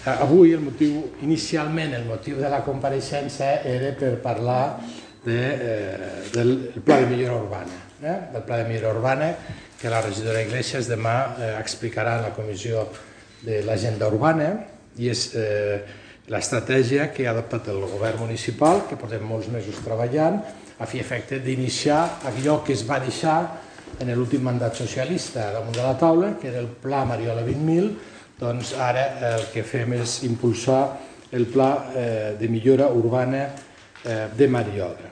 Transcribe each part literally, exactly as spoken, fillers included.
Avui, el motiu, inicialment, el motiu de la compareixença era per parlar de, eh, del pla de millora urbana, eh? del pla de millora urbana que la regidora Iglesias demà eh, explicarà en la comissió de l'agenda urbana, i és eh, l'estratègia que ha adoptat el govern municipal, que portem molts mesos treballant, a fi i efecte d'iniciar allò que es va deixar en l'últim mandat socialista damunt de la taula, que era el Pla Mariola vint mil. Doncs ara el que fem és impulsar el pla eh, de millora urbana eh, de Mariola.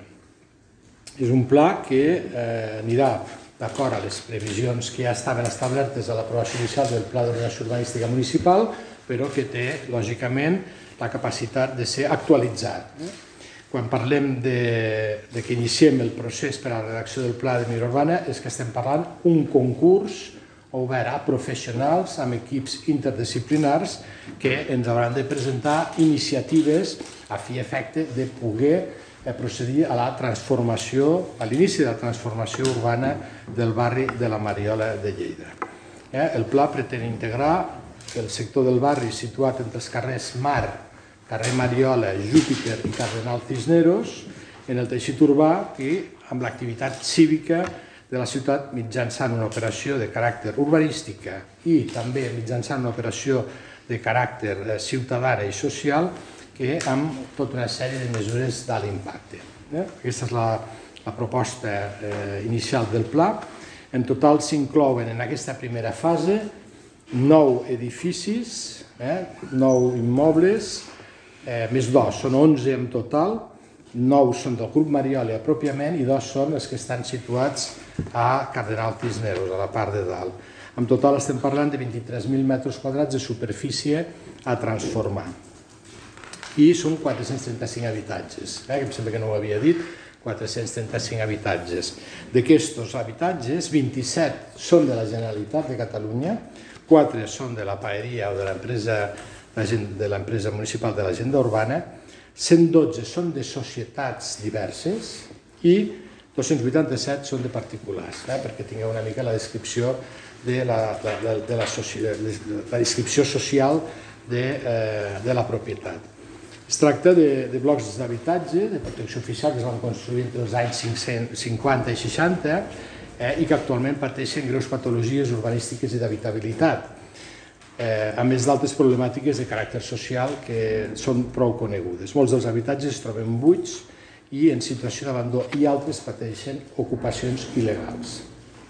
És un pla que eh, anirà d'acord a les previsions que ja estaven establertes a l'aprovació inicial del Pla d'Ordenació Urbanística Municipal, però que té, lògicament, la capacitat de ser actualitzat. Quan parlem de, de que iniciem el procés per a la redacció del Pla de millora urbana, és que estem parlant un concurs obert a professionals amb equips interdisciplinars que ens hauran de presentar iniciatives a fi i efecte de poder procedir a la transformació, a l'inici de la transformació urbana del barri de la Mariola de Lleida. El pla pretén integrar el sector del barri situat entre els carrers Mar, carrer Mariola, Júpiter i Cardenal Cisneros en el teixit urbà i amb l'activitat cívica de la ciutat mitjançant una operació de caràcter urbanística i també mitjançant una operació de caràcter ciutadana i social que amb tota una sèrie de mesures d'alt impacte. Aquesta és la, la proposta eh, inicial del pla. En total s'inclouen en aquesta primera fase nou edificis, eh, nou immobles, eh, més dos, són onze en total, nou són del grup Mariola pròpiament i dos són els que estan situats a Cardenal Cisneros, a la part de dalt. En total estem parlant de vint-i-tres mil metres quadrats de superfície a transformar. I són quatre-cents trenta-cinc habitatges, eh, que em sembla que no ho havia dit, quatre-cents trenta-cinc habitatges. D'aquests habitatges, vint-i-set són de la Generalitat de Catalunya, quatre són de la paeria o de l'empresa municipal de l'agenda urbana, cent dotze són de societats diverses i dos-cents vuitanta-set són de particulars, eh, perquè tingueu una mica la descripció de la, de, de, de la, la descripció social de, eh, de la propietat. Es tracta de, de blocs d'habitatge de protecció oficial que es van construir entre els anys cinquanta i seixanta eh, i que actualment pateixen greus patologies urbanístiques i d'habitabilitat, eh, a més d'altres problemàtiques de caràcter social que són prou conegudes. Molts dels habitatges es troben buits i en situació d'abandó i altres pateixen ocupacions il·legals.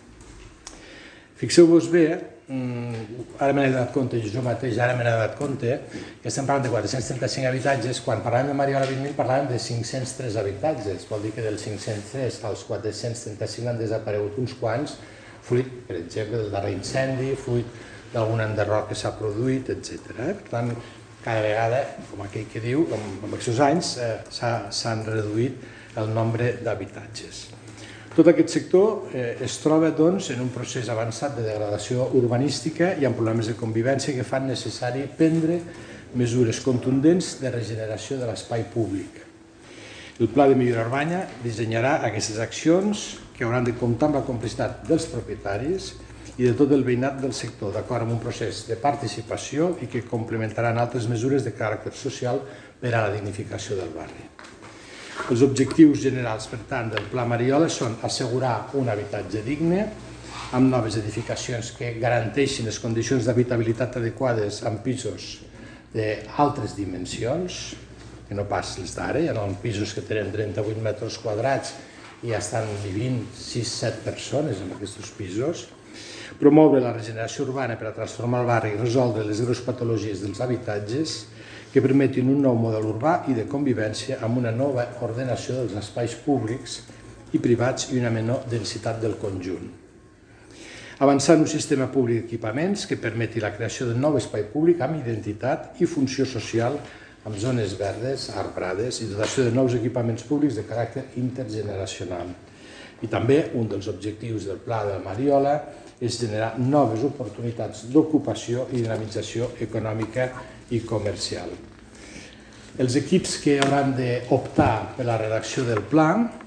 Fixeu-vos bé, ara me n'he donat compte, jo mateix ara me n'he donat compte, que estem parlant de quatre-cents trenta-cinc habitatges, quan parlàvem de Mariola vint mil parlàvem de cinc-cents tres habitatges, vol dir que dels cinc-cents tres als quatre-cents trenta-cinc han desaparegut uns quants, fruit, per exemple, del darrer incendi, fruit d'algun enderroc que s'ha produït, etcètera. Per tant, cada vegada, com aquell que diu, en aquests anys s'han reduït el nombre d'habitatges. Tot aquest sector eh, es troba doncs, en un procés avançat de degradació urbanística i amb problemes de convivència que fan necessari prendre mesures contundents de regeneració de l'espai públic. El Pla de Millora Urbana dissenyarà aquestes accions que hauran de comptar amb la complicitat dels propietaris i de tot el veïnat del sector, d'acord amb un procés de participació i que complementaran altres mesures de caràcter social per a la dignificació del barri. Els objectius generals, per tant, del Pla Mariola són assegurar un habitatge digne, amb noves edificacions que garanteixin les condicions d'habitabilitat adequades en pisos d'altres dimensions, que no pas les d'ara, hi ha pisos que tenen trenta-vuit metres quadrats i ja estan vivint sis set persones en aquests pisos, promoure la regeneració urbana per a transformar el barri i resoldre les greus patologies dels habitatges, que permetin un nou model urbà i de convivència amb una nova ordenació dels espais públics i privats i una menor densitat del conjunt. Avançar en un sistema públic d'equipaments que permeti la creació d'un nou espai públic amb identitat i funció social, amb zones verdes, arbrades i dotació de nous equipaments públics de caràcter intergeneracional. I també un dels objectius del Pla de Mariola és generar noves oportunitats d'ocupació i dinamització econòmica i comercial. Els equips que hauran d'optar per la redacció del pla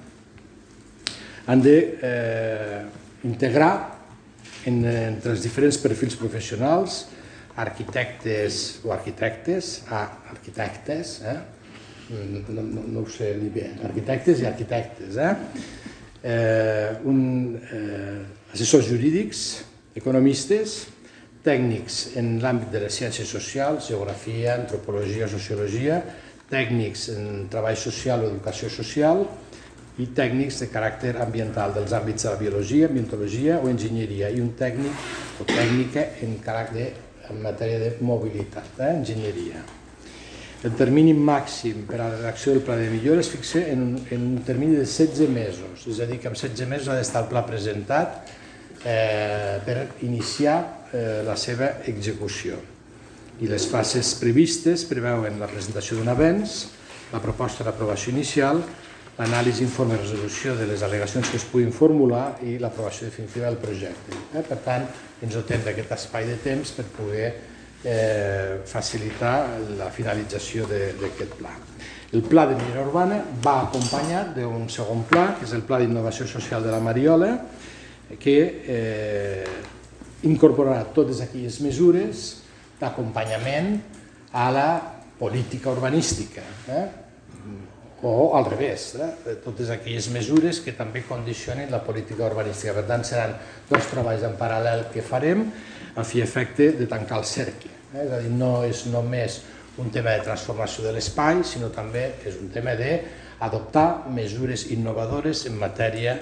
han d'integrar entre els diferents perfils professionals arquitectes o arquitectes, ah, arquitectes, eh? no, no, no ho sé dir bé, arquitectes i arquitectes, eh? Eh, un, eh, assessors jurídics, economistes, tècnics en l'àmbit de les ciències socials, geografia, antropologia, sociologia, tècnics en treball social o educació social i tècnics de caràcter ambiental dels àmbits de la biologia, ambientologia o enginyeria i un tècnic o tècnica en caràcter en matèria de mobilitat, eh? enginyeria. El termini màxim per a la redacció del pla de millora es fixa en un, en un termini de setze mesos, és a dir, que en setze mesos ha d'estar el pla presentat eh, per iniciar eh, la seva execució. I les fases previstes preveuen la presentació d'un avenç, la proposta d'aprovació inicial, l'anàlisi, informe i resolució de les al·legacions que es puguin formular i l'aprovació definitiva del projecte. Eh? Per tant, ens dotem d'aquest espai de temps per poder eh, facilitar la finalització d'aquest pla. El pla de millora urbana va acompanyat d'un segon pla, que és el Pla d'Innovació Social de la Mariola, que eh, incorporarà totes aquelles mesures d'acompanyament a la política urbanística, eh? o al revés, eh? totes aquelles mesures que també condicionin la política urbanística. Per tant, seran dos treballs en paral·lel que farem a fi i efecte de tancar el cercle. Eh? És a dir, no és només un tema de transformació de l'espai, sinó també és un tema d'adoptar mesures innovadores en matèria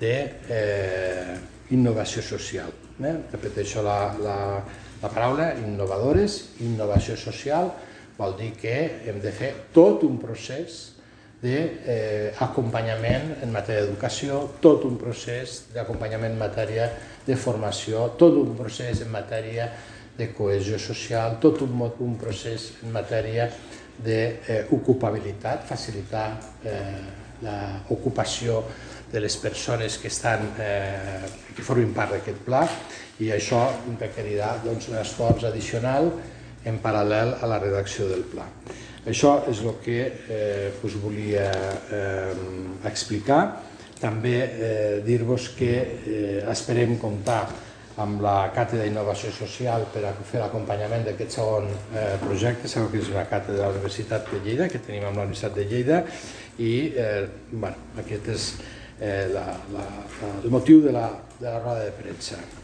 d'innovació social. Eh? Repeteixo la, la, la paraula, innovadores, innovació social, vol dir que hem de fer tot un procés d'acompanyament en matèria d'educació, tot un procés d'acompanyament en matèria de formació, tot un procés en matèria de cohesió social, tot un, un procés en matèria d'ocupabilitat, facilitar eh, l'ocupació de les persones que, estan, eh, que formin part d'aquest pla, i això requerirà doncs, un esforç addicional en paral·lel a la redacció del pla. Això és el que eh, us volia eh, explicar. També eh, dir-vos que eh, esperem comptar amb la Càtedra d'Innovació Social per a fer l'acompanyament d'aquest segon eh, projecte. Sabeu que és una càtedra de la Universitat de Lleida, que tenim amb la Universitat de Lleida, i eh, bueno, aquest és eh, la, la, el motiu de la, de la roda de premsa.